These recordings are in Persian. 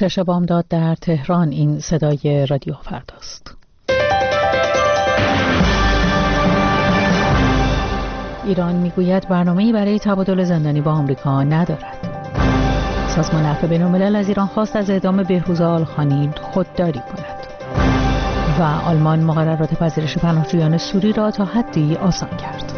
6 بامداد در تهران. این صدای رادیو فرداست. ایران میگوید برنامه‌ای برای تبادل زندانی با آمریکا ندارد. سازمان عفو بین‌الملل از ایران خواست از اعدام بهروز آلخانی خودداری کند. و آلمان مقررات پذیرش پناهجویان سوری را تا حدی آسان کرد.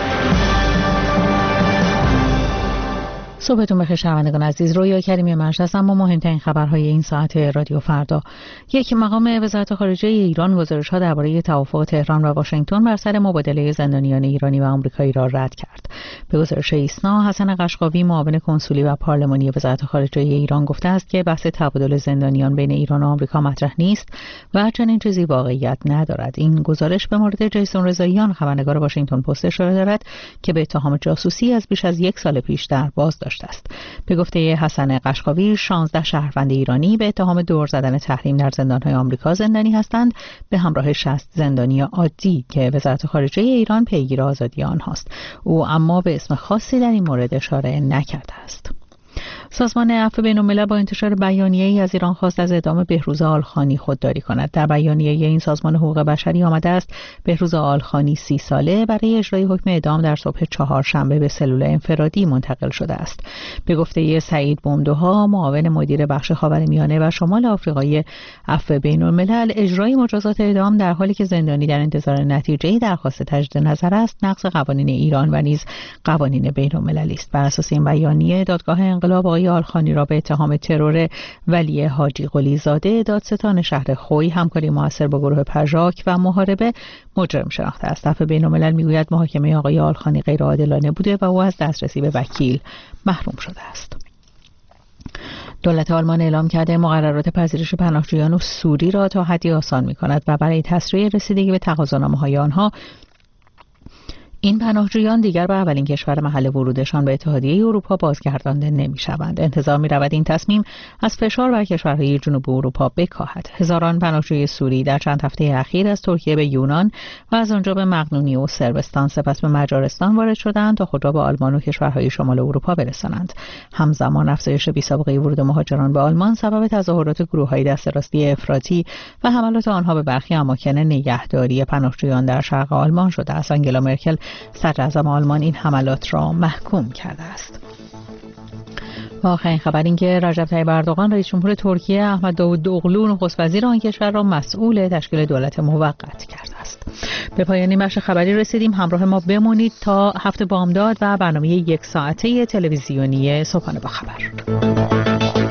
صبحتون بخیر شنوندگان عزیز. رویا کریمی مجلس هستم. اما مهمترین خبرهای این ساعت رادیو فردا. یک مقام وزارت خارجه ایران گزارش‌ها درباره توافق تهران و واشنگتن بر سر مبادله زندانیان ایرانی و آمریکایی را رد کرد. به گزارش ایسنا، حسن قشقاوی معاون کنسولی و پارلمانی وزارت خارجه ایران گفته است که بحث تبادل زندانیان بین ایران و آمریکا مطرح نیست و چنین چیزی واقعیت ندارد. این گزارش به مورد جیسون رضاییان خبرنگار واشنگتن پست اشاره دارد که به اتهام جاسوسی از بیش از یک سال پیش در بازداشت است. به گفته حسن قشقاوی 16 شهروند ایرانی به اتهام دور زدن تحریم در زندان‌های آمریکا زندانی هستند، به همراه 60 زندانی عادی که وزارت خارجه ایران پیگیر آزادی آنهاست. او اما به اسم خاصی در این مورد اشاره نکرده است. سازمان عفو بین‌الملل با انتشار بیانیه‌ای از ایران خواست از اعدام بهروز آلخانی خودداری کند. در بیانیه این سازمان حقوق بشری آمده است بهروز آلخانی 30 ساله برای اجرای حکم اعدام در صبح چهارشنبه به سلول انفرادی منتقل شده است. به گفته سعید بومدوها، معاون مدیر بخش خاورمیانه و شمال آفریقای عفو بین‌الملل، اجرای مجازات اعدام در حالی که زندانی در انتظار نتیجه درخواست تجدید نظر است نقض قوانین ایران و نیز قوانین بین‌المللی است. بر اساس این بیانیه دادگاه انقلاب آلخانی را به اتهام ترور ولی حاجی قلی زاده دادستان شهر خوی، همکاری موثر با گروه پژاک و محاربه مجرم شناخته است. عفو بین‌الملل میگوید محاکمه آقای آلخانی غیرعادلانه بوده و او از دسترسی به وکیل محروم شده است. دولت آلمان اعلام کرده مقررات پذیرش پناهجویان سوری را تا حدی آسان می‌کند و برای تسریع رسیدگی به تقاضانامه‌های آنها این پناهجویان دیگر به اولین کشور محل ورودشان به اتحادیه اروپا بازگردانده نمی‌شوند. انتظار می‌رود این تصمیم از فشار بر کشورهای جنوب اروپا بکاهد. هزاران پناهجوی سوری در چند هفته اخیر از ترکیه به یونان و از آنجا به مقدونیه و صربستان سپس به مجارستان وارد شدند تا خود را به آلمان و کشورهای شمال اروپا برسانند. همزمان افزایش بی‌سابقه ورود مهاجران به آلمان سبب تظاهرات گروه‌های دست راستی افراطی و حملات آنها به برخی اماکن نگهداری پناهجویان در شرق آلمان شده است. آنگلا مرکل صدراعظم آلمان این حملات را محکوم کرده است. و آخرین خبر این که رجب طیب اردوغان رئیس جمهور ترکیه احمد داوودوغلو نخست وزیر آن کشور را مسئول تشکیل دولت موقت کرده است. به پایان این بخش خبری رسیدیم. همراه ما بمانید تا 7 بامداد و برنامه یک ساعته تلویزیونی صبحانه با خبر.